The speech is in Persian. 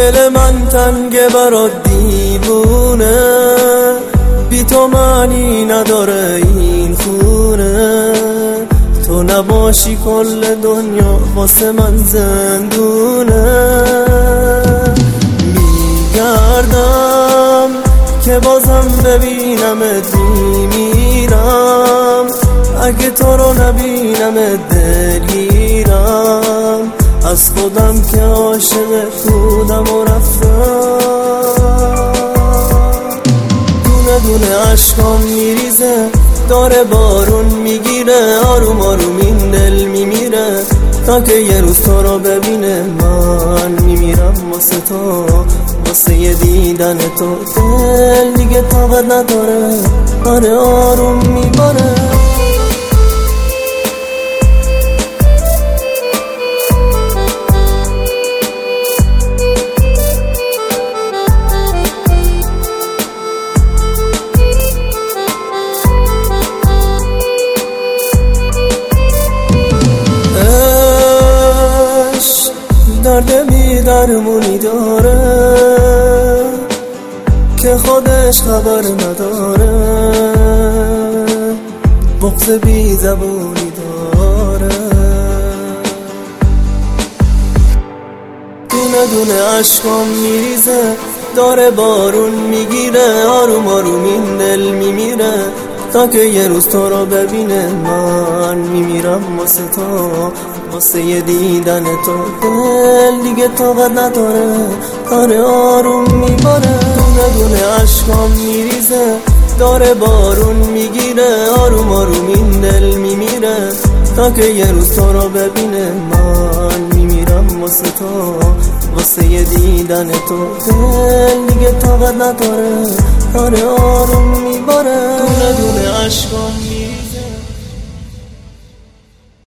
دل من تنگه برات دیوونه، بی تو معنی نداره این خونه. تو نباشی کل دنیا واسه من زندونه. میگردم که بازم ببینمت میمیرم، اگه تو رو نبینم دلگیرم. از خودم که عاشق خودم و رفتم. دونه دونه عشقام میریزه، داره بارون میگیره، آروم آروم این دل میمیره. تا که یه روز تو رو ببینه من میمیرم واسه تو، واسه یه دیدن تو. دل دیگه طاقت نداره، داره آروم میباره. درد بی درمونی داره که خودش خبر نداره، بغض بی زبونی داره. دونه دونه عشقام میریزه، داره بارون میگیره، آروم آروم این دل میمیره. تا که یه روز تو رو ببینه من میمیرم واسه تو، واسه یه دیدن تو. دل دیگه طاقت نداره، داره آروم میباره. دونه دونه عشقام میریزه، داره بارون میگیره، آروم آروم این دل میمیره. تا که یه روز تو رو ببینه من میمیرم واسه تو، واسه یه دیدن تو. دل دیگه طاقت نداره، داره آروم میباره. دونه دونه عشقام میریزه.